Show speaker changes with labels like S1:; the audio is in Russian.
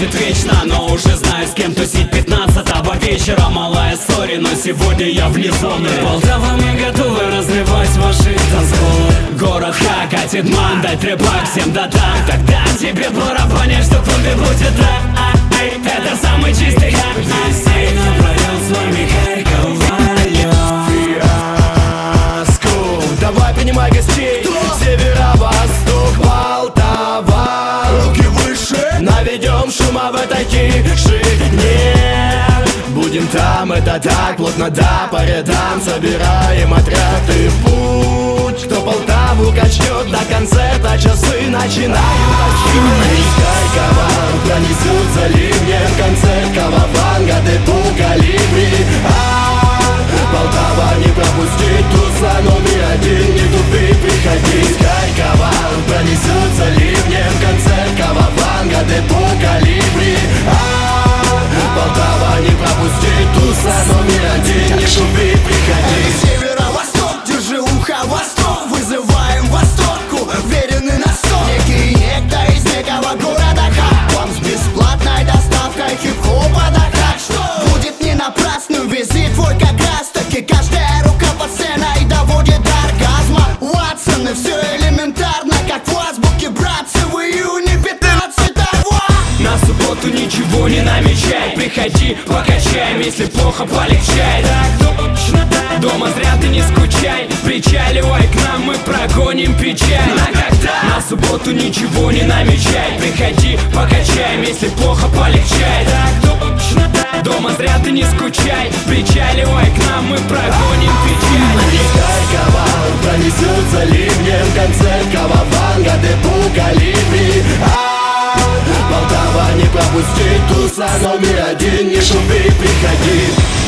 S1: будет вечно, но уже знаю, с кем тусить 15-го вечера. Малая, сори, но сегодня я вне зоны. Полтава, мы готовы разрывать ваши танцполы. Город Ха, катит ман, дать рэпак всем да там. Тогда тебе пора понять, что в клубе будет так. Это самый чистый хак. Весь напролёт с вами Харькова льёт.
S2: Фиаско. Давай принимай гостей. Северо-восток, Полтава. Руки выше. Наведем шума в этой тишине. Будем там, это так, плотно да, по рядам. Собираем отряды в путь. Кто Полтаву качнет до концерта, часы начинают отсчет. Из Харькова пронесутся ливнем концерт Кавабанга, депу, Калибри. Полтава, не пропусти, Тузла номер один, не тупи, приходи. Из Харькова пронесутся ливнем концерт Кавабанга, депу, Калибри. Полтава, не пропусти, Тузла номер один, не тупи, приходи.
S3: Северо-восток, держи ухо, восток, вызываем восторг, уверены на 100. Некий некто из некого города Ха, вам с бесплатной доставкой хип-хопа до хак. Что будет не напрасным визит твой, как раз таки каждая рука под сценой доводит до оргазма. Ватсоны, все элементарно, как в азбуке, братцы, в июне 15-го.
S1: На субботу ничего не намечай, приходи, покачаем, если плохо полегчает. Так точно, дома зря ты не скучай, причаливай к нам, мы прогоним печаль. На субботу ничего не намечай, приходи, покачаем, если плохо полегчает. Так точно, дома зря ты не скучай, причаливай к нам, мы прогоним печаль.
S2: Из Харькова пронесутся ливнем концерт Кавабанга, депу, Калибри. Полтава, не пропусти, Тузла номер один, не шуби, приходи.